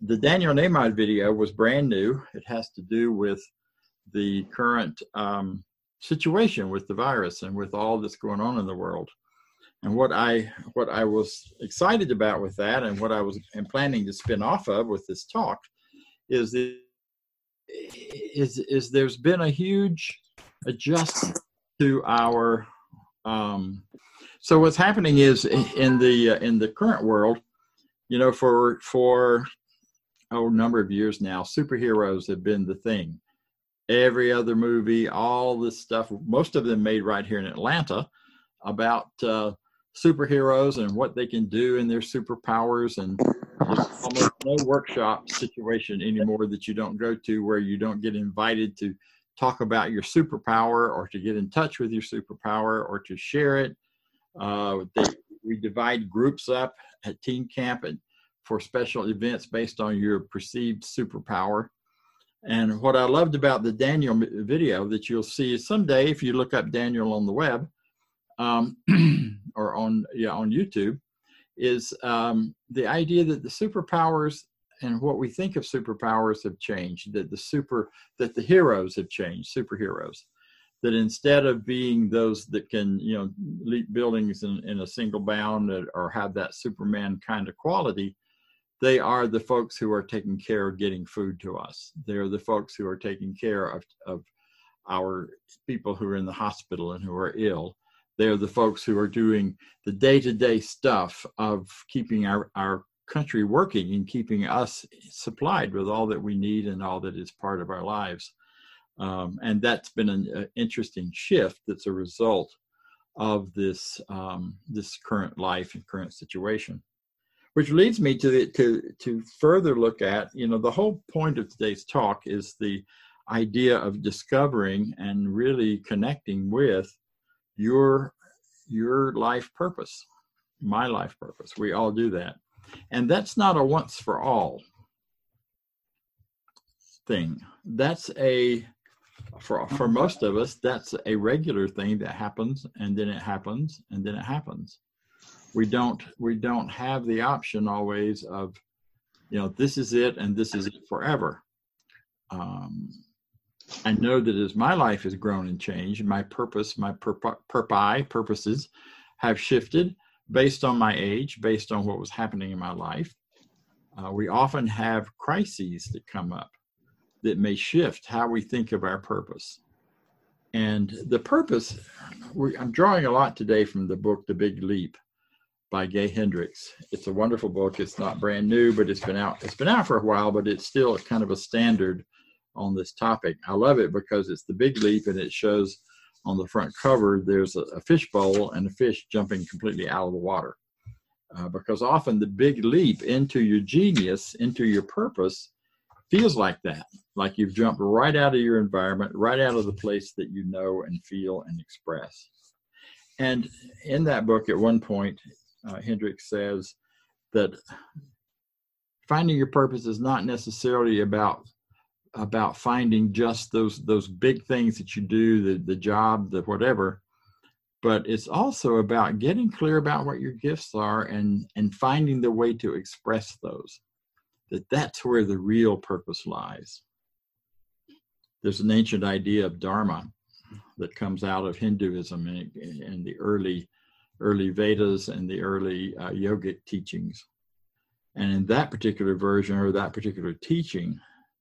the Daniel Nahmod video was brand new. It has to do with the current situation with the virus and with all that's going on in the world. And what I was excited about with that, and what I was planning to spin off of with this talk, is there's been a huge adjustment to our. So what's happening is in the current world, you know, for a number of years now, superheroes have been the thing. Every other movie, all this stuff, most of them made right here in Atlanta, about superheroes and what they can do and their superpowers, and there's almost no workshop situation anymore that you don't go to where you don't get invited to talk about your superpower, or to get in touch with your superpower, or to share it. We divide groups up at Teen Camp and for special events based on your perceived superpower. And what I loved about the Daniel video that you'll see someday, if you look up Daniel on the web, or on YouTube, is the idea that the superpowers and what we think of superpowers have changed, that the heroes have changed, superheroes, that instead of being those that can, you know, leap buildings in a single bound, or have that Superman kind of quality, they are the folks who are taking care of getting food to us. They're the folks who are taking care of our people who are in the hospital and who are ill. They're the folks who are doing the day-to-day stuff of keeping our country working and keeping us supplied with all that we need and all that is part of our lives. And that's been an interesting shift that's a result of this current life and current situation. Which leads me to further look at, you know, the whole point of today's talk is the idea of discovering and really connecting with your life purpose, my life purpose. We all do that. And that's not a once for all thing. That's for most of us, that's a regular thing that happens, and then it happens, and then it happens. We don't have the option always of, you know, this is it and this is it forever. I know that as my life has grown and changed, my purpose, my purposes have shifted based on my age, based on what was happening in my life. We often have crises that come up that may shift how we think of our purpose. And the purpose, I'm drawing a lot today from the book, The Big Leap, by Gay Hendricks. It's a wonderful book. It's not brand new, but it's been out for a while, but it's still kind of a standard on this topic. I love it because it's the big leap, and it shows on the front cover, there's a fish bowl and a fish jumping completely out of the water. Because often the big leap into your genius, into your purpose, feels like that. Like you've jumped right out of your environment, right out of the place that you know and feel and express. And in that book, at one point, Hendricks says that finding your purpose is not necessarily about finding just those big things that you do, the job, the whatever, but it's also about getting clear about what your gifts are and finding the way to express those. That's where the real purpose lies. There's an ancient idea of dharma that comes out of Hinduism and the early Vedas and the early yogic teachings. And in that particular version, or that particular teaching,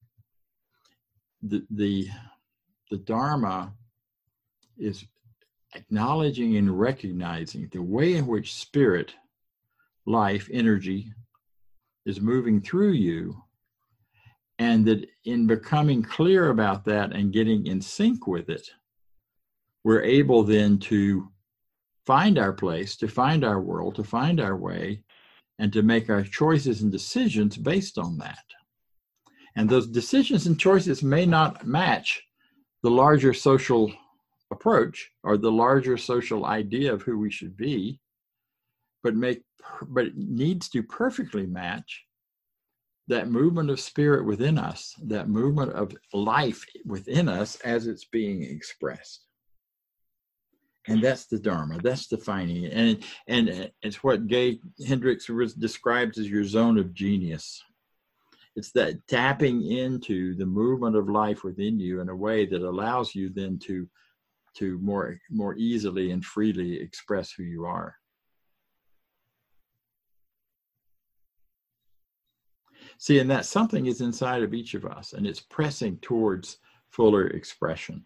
the Dharma is acknowledging and recognizing the way in which spirit, life, energy is moving through you, and that in becoming clear about that and getting in sync with it, we're able then to find our place, to find our world, to find our way, and to make our choices and decisions based on that. And those decisions and choices may not match the larger social approach or the larger social idea of who we should be, but it needs to perfectly match that movement of spirit within us, that movement of life within us as it's being expressed. And that's the Dharma, that's defining it. And it's what Gay Hendricks describes as your zone of genius. It's that tapping into the movement of life within you in a way that allows you then to more easily and freely express who you are. See, and that something is inside of each of us, and it's pressing towards fuller expression.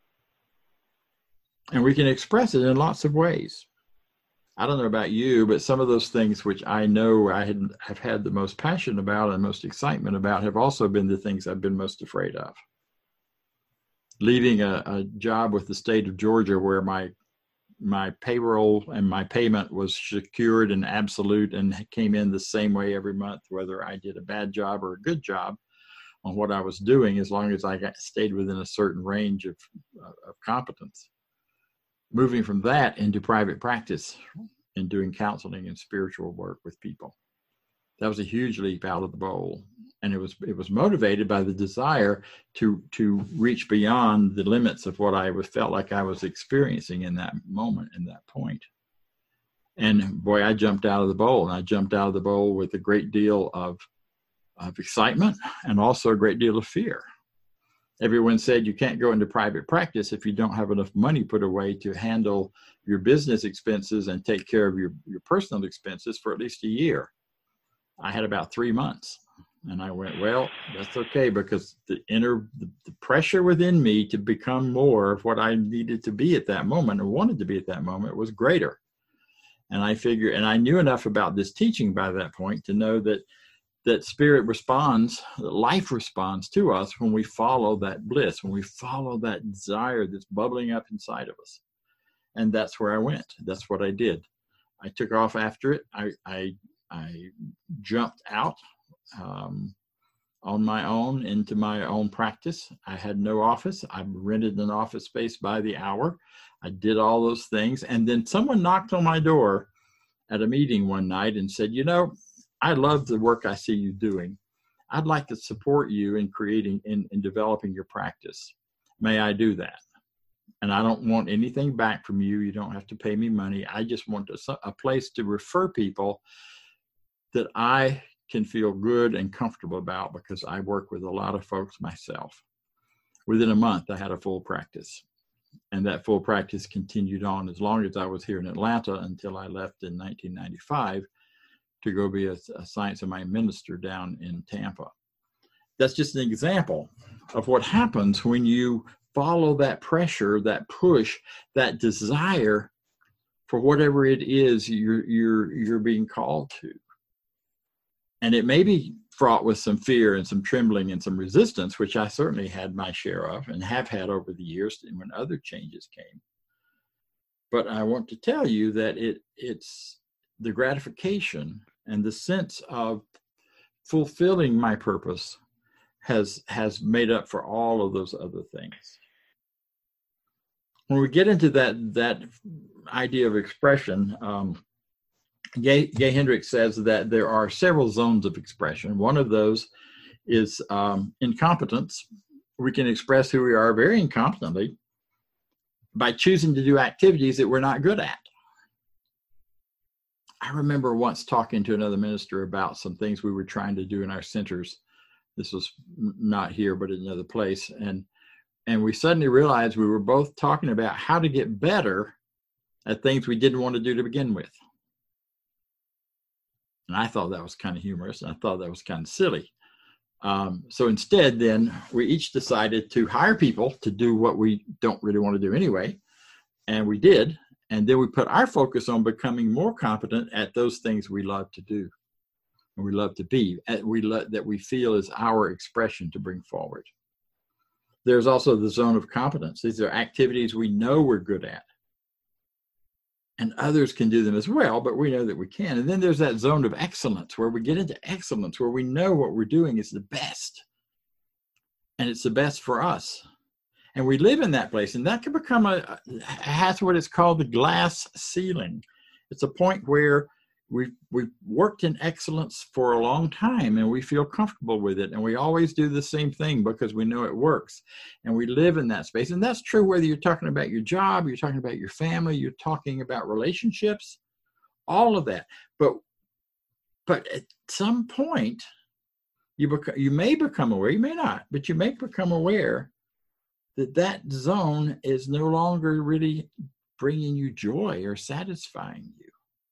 And we can express it in lots of ways. I don't know about you, but some of those things which I know I have had the most passion about and most excitement about have also been the things I've been most afraid of. Leaving a job with the state of Georgia where my payroll and my payment was secured and absolute and came in the same way every month, whether I did a bad job or a good job on what I was doing, as long as I stayed within a certain range of competence. Moving from that into private practice and doing counseling and spiritual work with people. That was a huge leap out of the bowl. And it was motivated by the desire to reach beyond the limits of what I felt like I was experiencing in that moment, in that point. And boy, I jumped out of the bowl, and I jumped out of the bowl with a great deal of excitement and also a great deal of fear. Everyone said you can't go into private practice if you don't have enough money put away to handle your business expenses and take care of your personal expenses for at least a year. I had about 3 months. And I went, well, that's okay, because the pressure within me to become more of what I needed to be at that moment or wanted to be at that moment was greater. And I figured, and I knew enough about this teaching by that point to know that spirit responds, that life responds to us when we follow that bliss, when we follow that desire that's bubbling up inside of us. And that's where I went. That's what I did. I took off after it. I jumped out on my own into my own practice. I had no office. I rented an office space by the hour. I did all those things. And then someone knocked on my door at a meeting one night and said, I love the work I see you doing. I'd like to support you in creating, in developing your practice. May I do that? And I don't want anything back from you. You don't have to pay me money. I just want a place to refer people that I can feel good and comfortable about, because I work with a lot of folks myself. Within a month, I had a full practice. And that full practice continued on as long as I was here in Atlanta until I left in 1995 to go be a Science of Mind minister down in Tampa. That's just an example of what happens when you follow that pressure, that push, that desire for whatever it is you're being called to. And it may be fraught with some fear and some trembling and some resistance, which I certainly had my share of and have had over the years when other changes came. But I want to tell you that it's the gratification and the sense of fulfilling my purpose has made up for all of those other things. When we get into that idea of expression, Gay Hendricks says that there are several zones of expression. One of those is incompetence. We can express who we are very incompetently by choosing to do activities that we're not good at. I remember once talking to another minister about some things we were trying to do in our centers. This was not here, but in another place. And we suddenly realized we were both talking about how to get better at things we didn't want to do to begin with. And I thought that was kind of humorous. And I thought that was kind of silly. So instead, then, we each decided to hire people to do what we don't really want to do anyway. And we did. And then we put our focus on becoming more competent at those things we love to do and we love to be, that we feel is our expression to bring forward. There's also the zone of competence. These are activities we know we're good at. And others can do them as well, but we know that we can. And then there's that zone of excellence where we get into excellence, where we know what we're doing is the best. And it's the best for us. And we live in that place. And that can become has what is called the glass ceiling. It's a point where we've worked in excellence for a long time and we feel comfortable with it. And we always do the same thing because we know it works. And we live in that space. And that's true whether you're talking about your job, you're talking about your family, you're talking about relationships, all of that. But at some point, you may become aware, you may not, but you may become aware that that zone is no longer really bringing you joy or satisfying you.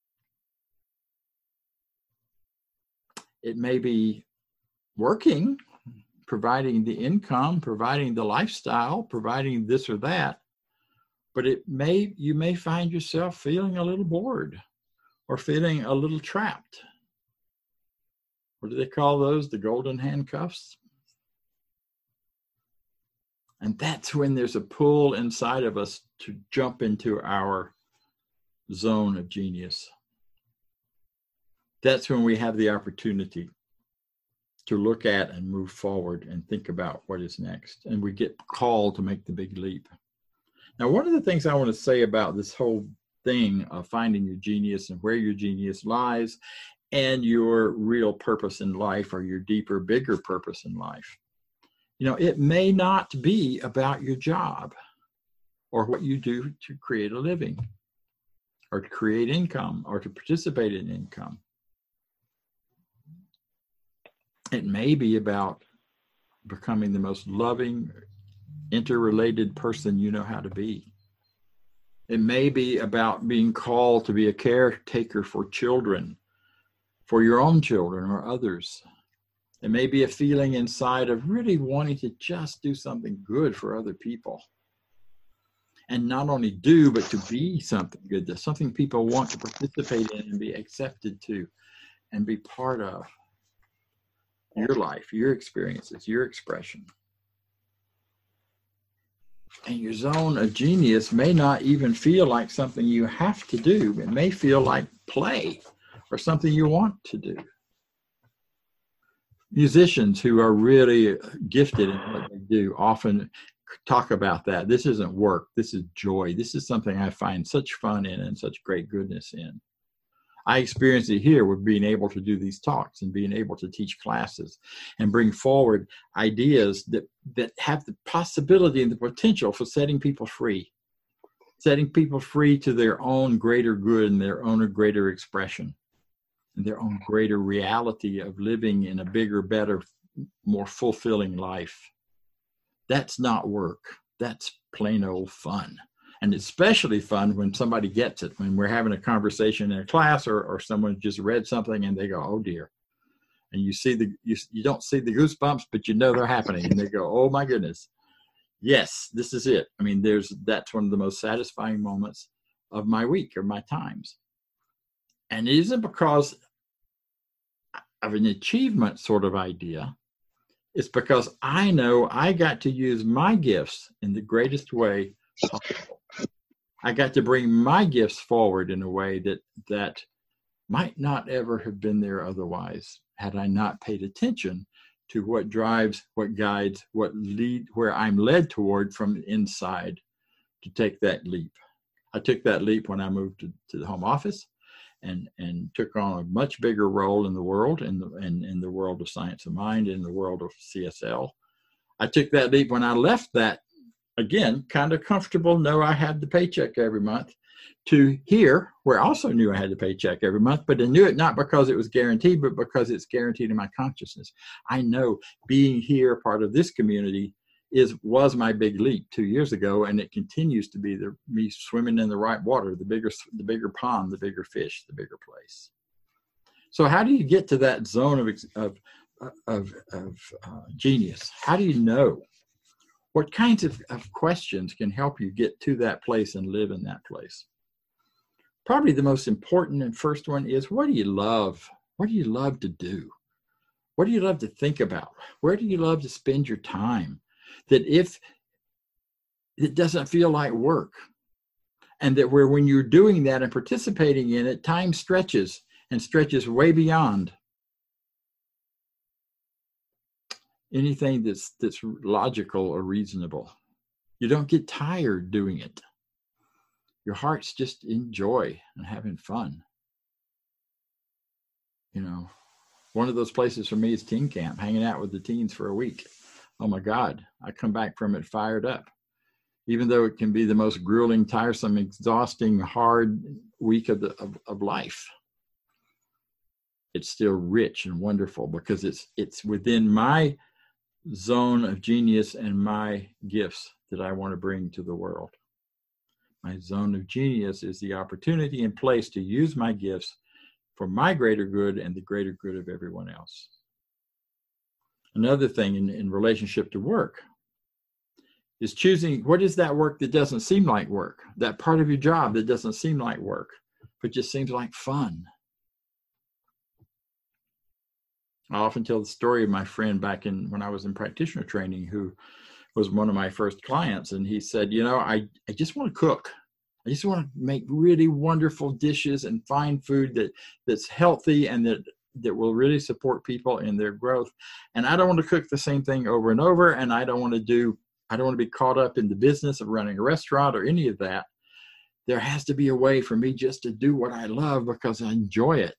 It may be working, providing the income, providing the lifestyle, providing this or that, but you may find yourself feeling a little bored or feeling a little trapped. What do they call those? The golden handcuffs? And that's when there's a pull inside of us to jump into our zone of genius. That's when we have the opportunity to look at and move forward and think about what is next. And we get called to make the big leap. Now, one of the things I want to say about this whole thing of finding your genius and where your genius lies and your real purpose in life, or your deeper, bigger purpose in life. It may not be about your job or what you do to create a living or to create income or to participate in income. It may be about becoming the most loving, interrelated person you know how to be. It may be about being called to be a caretaker for children, for your own children or others. It may be a feeling inside of really wanting to just do something good for other people. And not only do, but to be something good, that's something people want to participate in and be accepted to and be part of. Your life, your experiences, your expression. And your zone of genius may not even feel like something you have to do. It may feel like play or something you want to do. Musicians who are really gifted in what they do often talk about that. This isn't work. This is joy. This is something I find such fun in and such great goodness in. I experience it here with being able to do these talks and being able to teach classes and bring forward ideas that have the possibility and the potential for setting people free to their own greater good and their own greater expression and their own greater reality of living in a bigger, better, more fulfilling life. That's not work. That's plain old fun. And it's especially fun when somebody gets it, when we're having a conversation in a class or someone just read something and they go, oh dear. And you don't see the goosebumps, but they're happening. And they go, oh my goodness. Yes, this is it. I mean, that's one of the most satisfying moments of my week or my times. And it isn't because of an achievement sort of idea. It's because I know I got to use my gifts in the greatest way possible. I got to bring my gifts forward in a way that might not ever have been there otherwise, had I not paid attention to what drives, what guides, where I'm led toward from the inside to take that leap. I took that leap when I moved to the home office and took on a much bigger role in the world, in the world of Science of Mind, in the world of CSL. I took that leap when I left that, again, kind of comfortable, know I had the paycheck every month, to here, where I also knew I had the paycheck every month, but I knew it not because it was guaranteed, but because it's guaranteed in my consciousness. I know being here, part of this community, was my big leap 2 years ago, and it continues to be me swimming in the right water, the bigger pond, the bigger fish, the bigger place. So how do you get to that zone of genius? How do you know? What kinds of questions can help you get to that place and live in that place? Probably the most important and first one is, what do you love? What do you love to do? What do you love to think about? Where do you love to spend your time? That if it doesn't feel like work, and that when you're doing that and participating in it, time stretches and stretches way beyond anything that's logical or reasonable. You don't get tired doing it. Your heart's just in joy and having fun. One of those places for me is teen camp, hanging out with the teens for a week. Oh my God, I come back from it fired up. Even though it can be the most grueling, tiresome, exhausting, hard week of life. it's still rich and wonderful because it's within my zone of genius and my gifts that I want to bring to the world. My zone of genius is the opportunity and place to use my gifts for my greater good and the greater good of everyone else. Another thing in relationship to work is choosing what is that work that doesn't seem like work, that part of your job that doesn't seem like work, but just seems like fun. I often tell the story of my friend back when I was in practitioner training, who was one of my first clients. And he said, I just want to cook. I just want to make really wonderful dishes and find food that's healthy and that will really support people in their growth. And I don't want to cook the same thing over and over. And I don't want to be caught up in the business of running a restaurant or any of that. There has to be a way for me just to do what I love because I enjoy it.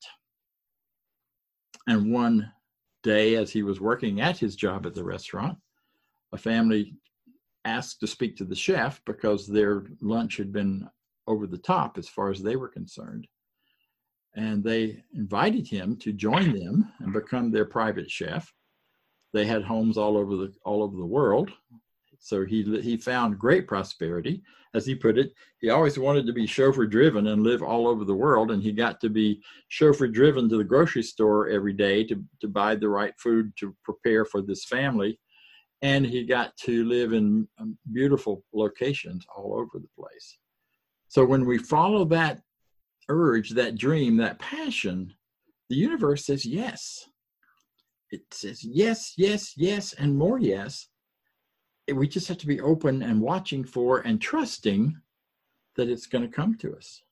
And one day, as he was working at his job at the restaurant, a family asked to speak to the chef because their lunch had been over the top as far as they were concerned. And they invited him to join them and become their private chef. They had homes all over the world. So he found great prosperity. As he put it, he always wanted to be chauffeur driven and live all over the world. And he got to be chauffeur driven to the grocery store every day to buy the right food to prepare for this family. And he got to live in beautiful locations all over the place. So when we follow that urge, that dream, that passion, the universe says yes. It says yes, yes, yes, and more yes. We just have to be open and watching for and trusting that it's going to come to us.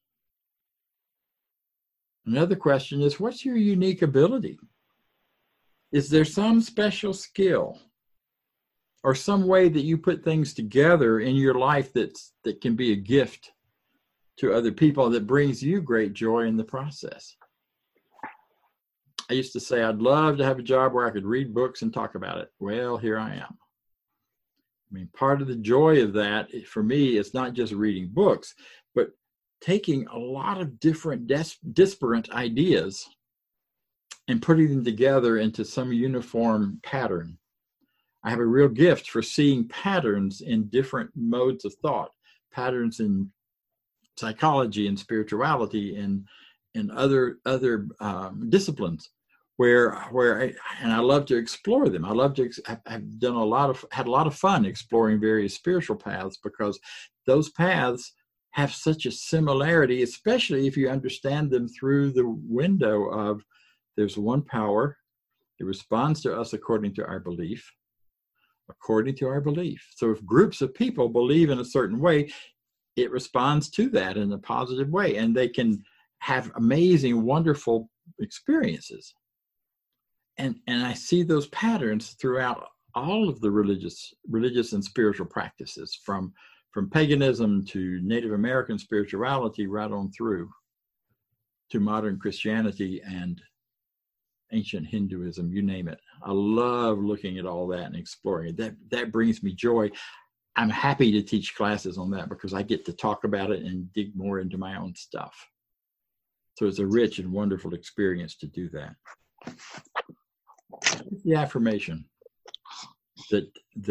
Another question is, what's your unique ability? Is there some special skill or some way that you put things together in your life that can be a gift to other people that brings you great joy in the process? I used to say I'd love to have a job where I could read books and talk about it. Well, here I am. I mean, part of the joy of that for me is not just reading books, but taking a lot of different disparate ideas and putting them together into some uniform pattern. I have a real gift for seeing patterns in different modes of thought, patterns in psychology and spirituality and other disciplines where I love to explore them. I've had a lot of fun exploring various spiritual paths because those paths have such a similarity, especially if you understand them through the window of there's one power. It responds to us according to our belief. So if groups of people believe in a certain way, it responds to that in a positive way, and they can have amazing, wonderful experiences. And I see those patterns throughout all of the religious and spiritual practices, from paganism to Native American spirituality right on through to modern Christianity and ancient Hinduism, you name it. I love looking at all that and exploring it. That brings me joy. I'm happy to teach classes on that because I get to talk about it and dig more into my own stuff. So it's a rich and wonderful experience to do that. The affirmation that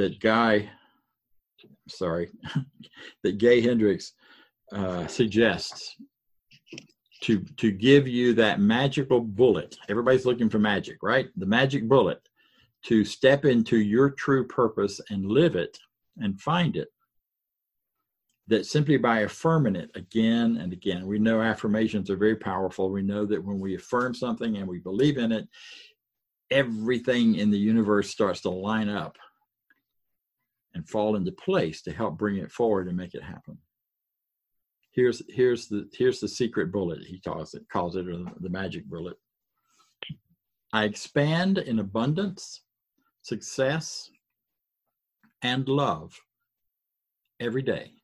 Gay Hendricks suggests to give you that magical bullet. Everybody's looking for magic, right? The magic bullet to step into your true purpose and live it and find it. That simply by affirming it again and again. We know affirmations are very powerful. We know that when we affirm something and we believe in it, everything in the universe starts to line up and fall into place to help bring it forward and make it happen. Here's the secret bullet, he calls it, or the magic bullet. I expand in abundance, success, and love every day.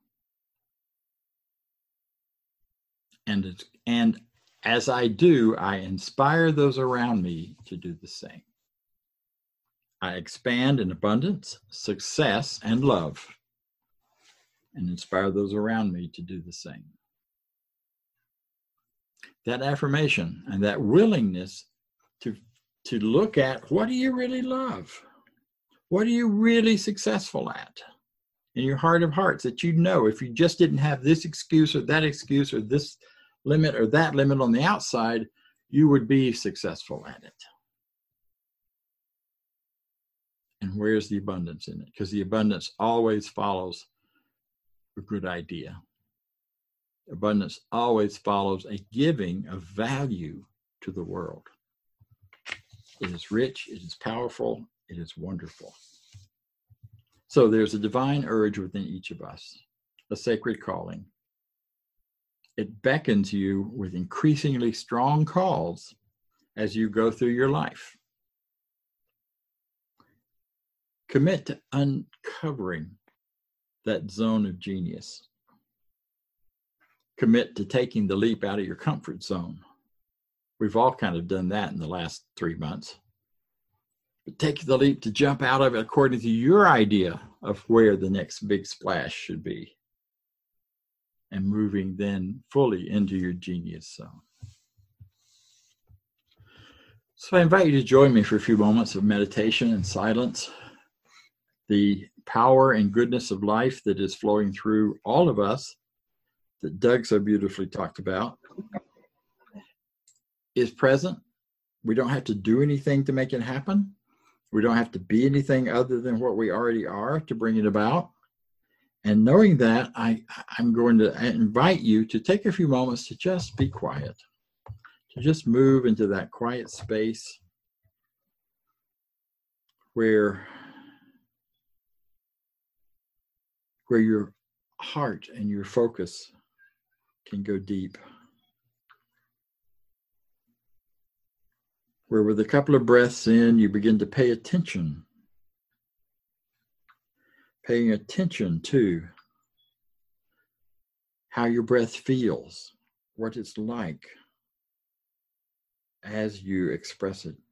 And as I do, I inspire those around me to do the same. I expand in abundance, success, and love, and inspire those around me to do the same. that affirmation and that willingness to look at, what do you really love? What are you really successful at in your heart of hearts, that you know if you just didn't have this excuse or this limit or that limit on the outside, you would be successful at it. And where's the abundance in it? Because the abundance always follows a good idea. Abundance always follows a giving of value to the world. It is rich, it is powerful, it is wonderful. So there's a divine urge within each of us, a sacred calling. It beckons you with increasingly strong calls as you go through your life. Commit to uncovering that zone of genius. Commit to taking the leap out of your comfort zone. We've all kind of done that in the last 3 months. But take the leap to jump out of it according to your idea of where the next big splash should be. And moving then fully into your genius zone. So I invite you to join me for a few moments of meditation and silence. The power and goodness of life that is flowing through all of us, that Doug so beautifully talked about, is present. We don't have to do anything to make it happen. We don't have to be anything other than what we already are to bring it about. And knowing that, I'm going to invite you to take a few moments to just be quiet, to just move into that quiet space where your heart and your focus can go deep. Where with a couple of breaths in, you begin to pay attention. Paying attention to how your breath feels, what it's like as you express it.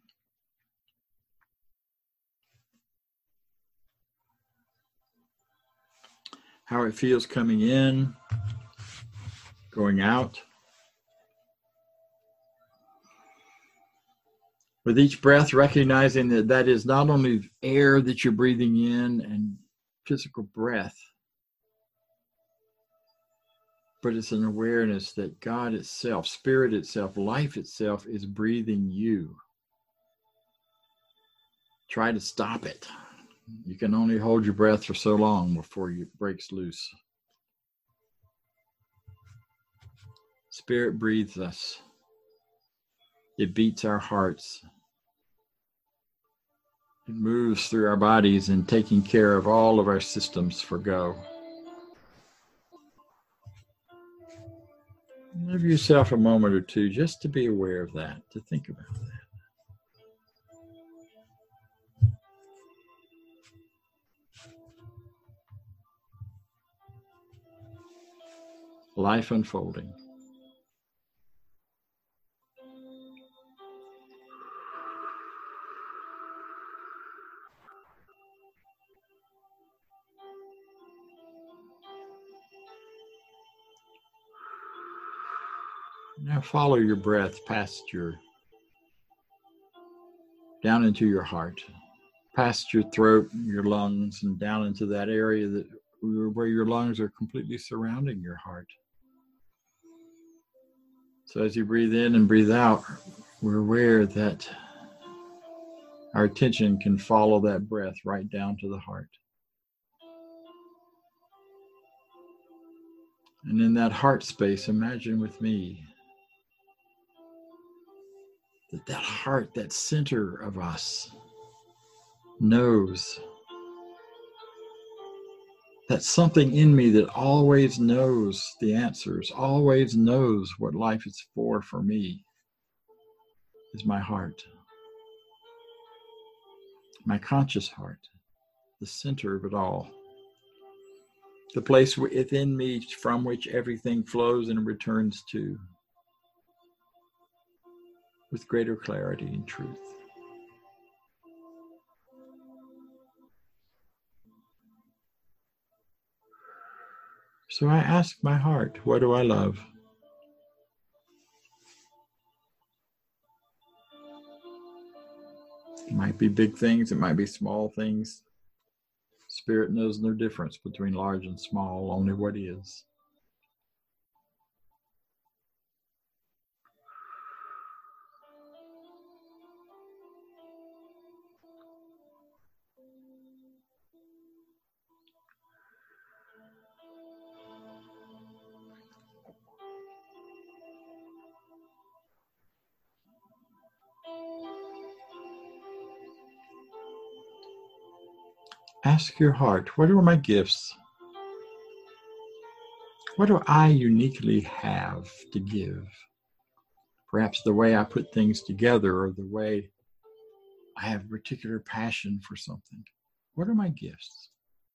How it feels coming in, going out. With each breath, recognizing that that is not only air that you're breathing in and physical breath, but it's an awareness that God itself, Spirit itself, life itself is breathing you. Try to stop it. You can only hold your breath for so long before it breaks loose. Spirit breathes us. It beats our hearts. It moves through our bodies and taking care of all of our systems for go. Give yourself a moment or two just to be aware of that, to think about that. Life unfolding. Now follow your breath down into your heart, past your throat, your lungs, and down into that area where your lungs are completely surrounding your heart. So as you breathe in and breathe out, we're aware that our attention can follow that breath right down to the heart. And in that heart space, imagine with me that heart, that center of us, knows that something in me that always knows the answers, always knows what life is for me, is my heart. My conscious heart, the center of it all. The place within me from which everything flows and returns to with greater clarity and truth. So I ask my heart, what do I love? might be big things, it might be small things. Spirit knows no difference between large and small, only what is. Ask your heart, what are my gifts? What do I uniquely have to give? Perhaps the way I put things together, or the way I have a particular passion for something. What are my gifts?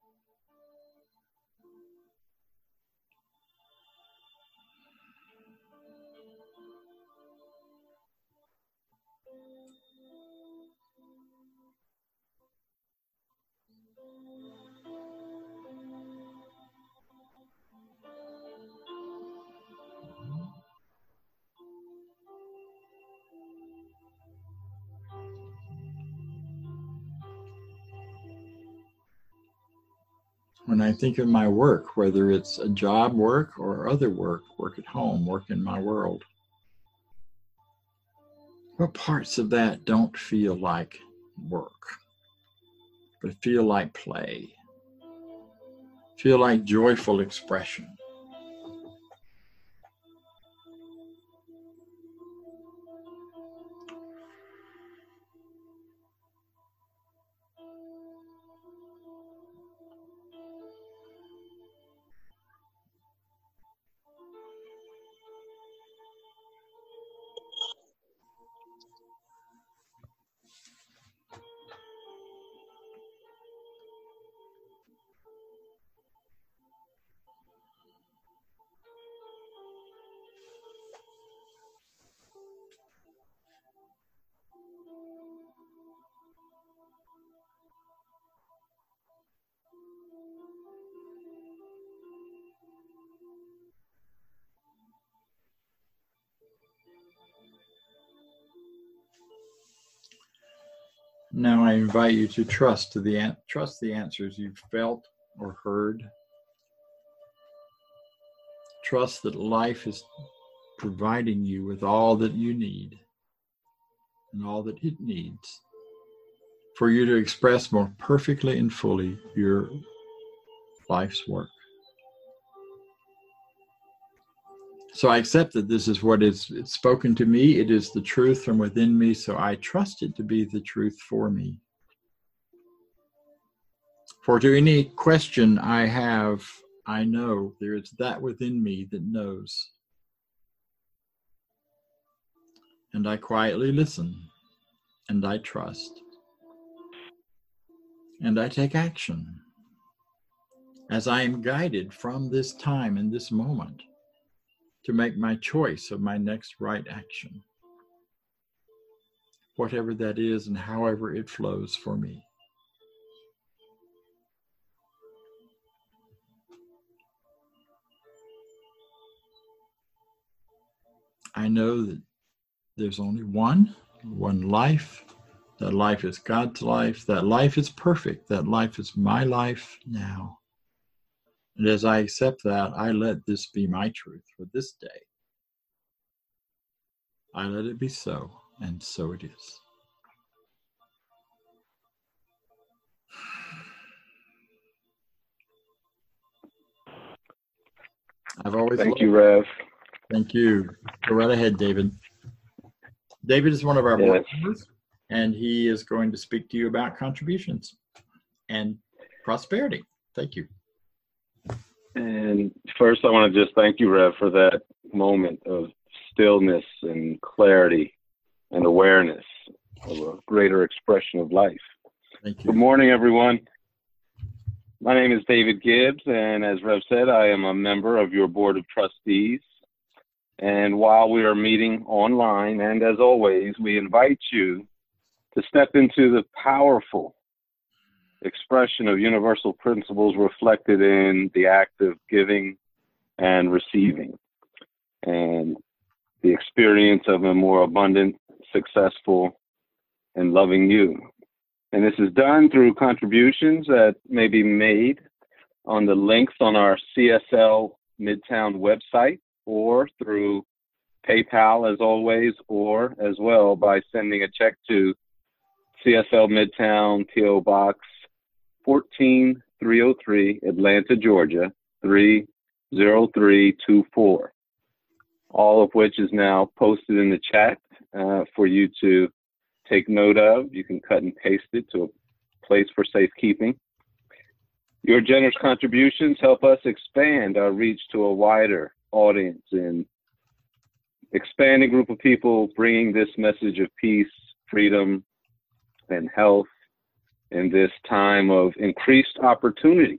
When I think of my work, whether it's a job work or other work, work at home, work in my world, what parts of that don't feel like work, but feel like play, feel like joyful expression? Now I invite you to trust the answers you've felt or heard. Trust that life is providing you with all that you need and all that it needs for you to express more perfectly and fully your life's work. So I accept that this is what it's spoken to me. It is the truth from within me, so I trust it to be the truth for me. For to any question I have, I know there is that within me that knows. And I quietly listen, and I trust, and I take action as I am guided from this time and this moment to make my choice of my next right action, whatever that is and however it flows for me. I know that there's only one life. That life is God's life. That life is perfect. That life is my life now. And as I accept that, I let this be my truth for this day. I let it be so, and so it is. I've always Thank you, Rev. Thank you. Go right ahead, David. David is one of our board members, and he is going to speak to you about contributions and prosperity. Thank you. And first, I want to just thank you, Rev, for that moment of stillness and clarity and awareness of a greater expression of life. Thank you. Good morning, everyone. My name is David Gibbs, and as Rev said, I am a member of your Board of Trustees. And while we are meeting online, and as always, we invite you to step into the powerful expression of universal principles reflected in the act of giving and receiving, and the experience of a more abundant, successful, and loving you. And this is done through contributions that may be made on the links on our CSL Midtown website, or through PayPal as always, or as well by sending a check to CSL Midtown, P.O. Box 14303, Atlanta, Georgia 30324. All of which is now posted in the chat for you to take note of. You can cut and paste it to a place for safekeeping. Your generous contributions help us expand our reach to a wider audience and expand a group of people bringing this message of peace, freedom, and health in this time of increased opportunity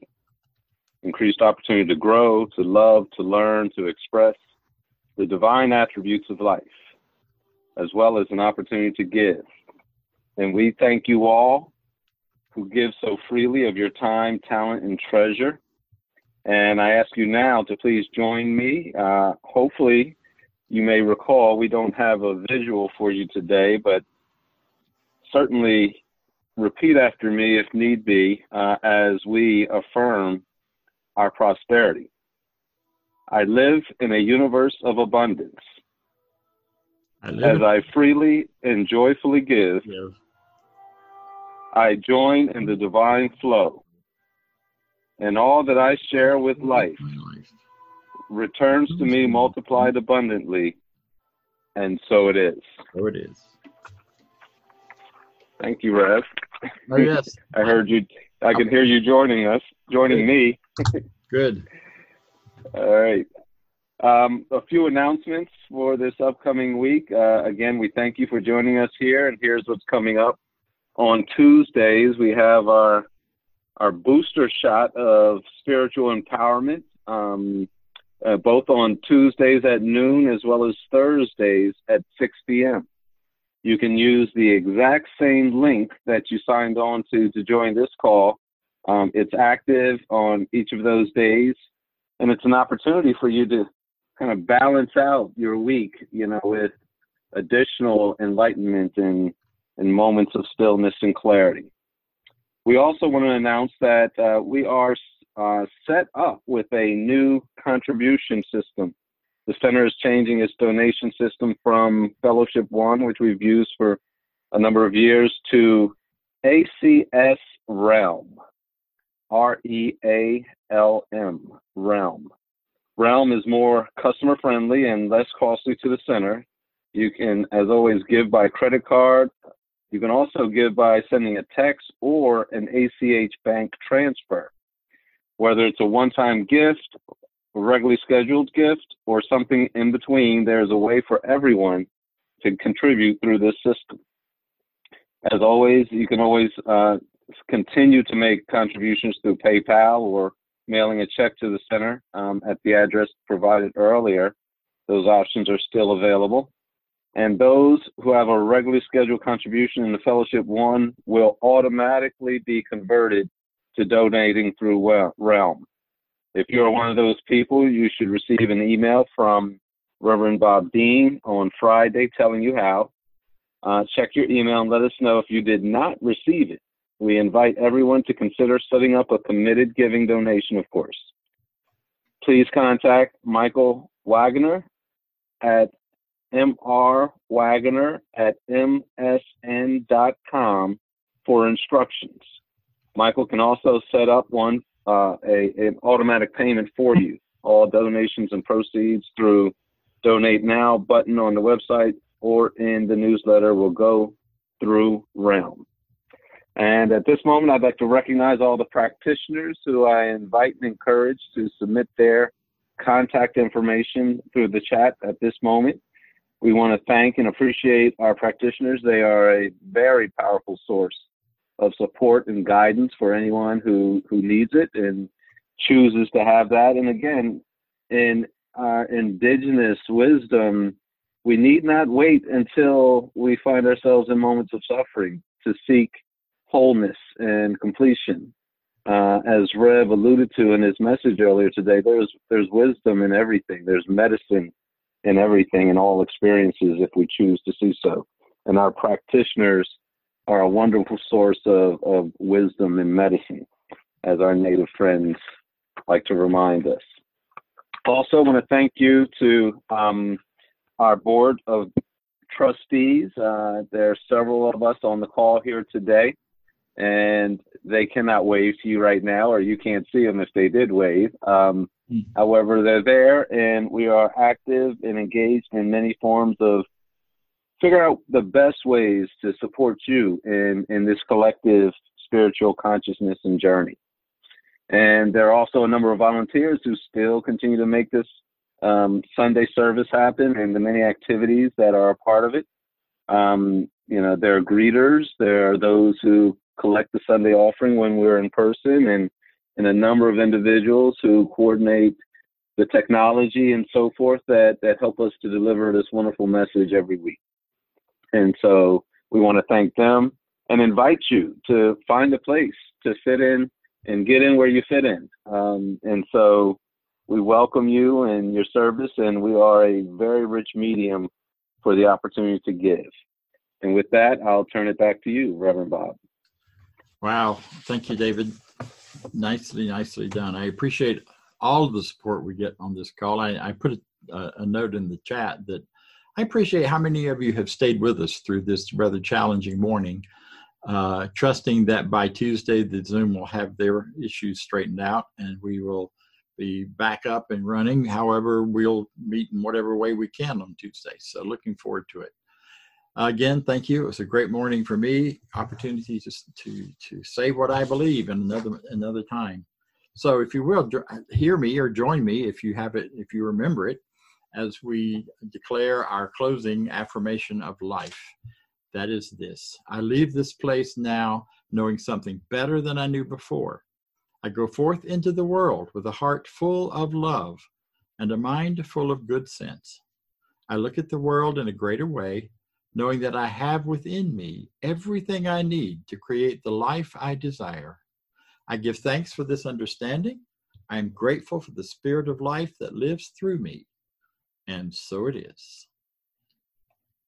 to grow, to love, to learn, to express the divine attributes of life, as well as an opportunity to give. And we thank you all who give so freely of your time, talent, and treasure. And I ask you now to please join me. Hopefully, you may recall we don't have a visual for you today, but certainly repeat after me if need be as we affirm our prosperity. I live in a universe of abundance. As I freely and joyfully give, I join in the divine flow, and all that I share with life returns to me multiplied abundantly, and so it is. So it is. Thank you, Rev. Oh, yes. I heard you. I can hear you joining me. Good. All right. A few announcements for this upcoming week. Again, we thank you for joining us here, and here's what's coming up. On Tuesdays, we have our booster shot of spiritual empowerment, both on Tuesdays at noon as well as Thursdays at 6 p.m. You can use the exact same link that you signed on to join this call. It's active on each of those days, and it's an opportunity for you to kind of balance out your week, with additional enlightenment and moments of stillness and clarity. We also want to announce that we are set up with a new contribution system. The center is changing its donation system from Fellowship One, which we've used for a number of years, to ACS Realm, REALM, Realm. Realm is more customer friendly and less costly to the center. You can, as always, give by credit card. You can also give by sending a text or an ACH bank transfer. Whether it's a one-time gift, a regularly scheduled gift, or something in between, there's a way for everyone to contribute through this system. As always, you can always continue to make contributions through PayPal or mailing a check to the center at the address provided earlier. Those options are still available. And those who have a regularly scheduled contribution in the Fellowship One will automatically be converted to donating through Realm. If you're one of those people, you should receive an email from Reverend Bob Dean on Friday telling you how. Check your email and let us know if you did not receive it. We invite everyone to consider setting up a committed giving donation, of course. Please contact Michael Wagner at mrwagner@msn.com for instructions. Michael can also set up an automatic payment for you. All donations and proceeds through Donate Now button on the website or in the newsletter will go through Realm. And at this moment, I'd like to recognize all the practitioners who I invite and encourage to submit their contact information through the chat at this moment. We want to thank and appreciate our practitioners. They are a very powerful source of support and guidance for anyone who needs it and chooses to have that. And again, in our indigenous wisdom, we need not wait until we find ourselves in moments of suffering to seek wholeness and completion. As Rev alluded to in his message earlier today, there's wisdom in everything. There's medicine in everything, in all experiences, if we choose to see so. And our practitioners are a wonderful source of wisdom and medicine, as our native friends like to remind us. Also, I want to thank you to our board of trustees. There are several of us on the call here today, and they cannot wave to you right now, or you can't see them if they did wave. However, they're there, and we are active and engaged in many forms of figure out the best ways to support you in this collective spiritual consciousness and journey. And there are also a number of volunteers who still continue to make this Sunday service happen and the many activities that are a part of it. There are greeters, there are those who collect the Sunday offering when we're in person, and a number of individuals who coordinate the technology and so forth that help us to deliver this wonderful message every week. And so we want to thank them and invite you to find a place to fit in and get in where you fit in. And so we welcome you and your service, and we are a very rich medium for the opportunity to give. And with that, I'll turn it back to you, Reverend Bob. Wow. Thank you, David. Nicely done. I appreciate all of the support we get on this call. I put a note in the chat that I appreciate how many of you have stayed with us through this rather challenging morning, trusting that by Tuesday, the Zoom will have their issues straightened out and we will be back up and running. However, we'll meet in whatever way we can on Tuesday. So looking forward to it. Again, thank you. It was a great morning for me. Opportunity to say what I believe in another time. So if you will, hear me or join me if you have it, if you remember it, as we declare our closing affirmation of life. That is this: I leave this place now knowing something better than I knew before. I go forth into the world with a heart full of love and a mind full of good sense. I look at the world in a greater way, knowing that I have within me everything I need to create the life I desire. I give thanks for this understanding. I am grateful for the spirit of life that lives through me. And so it is.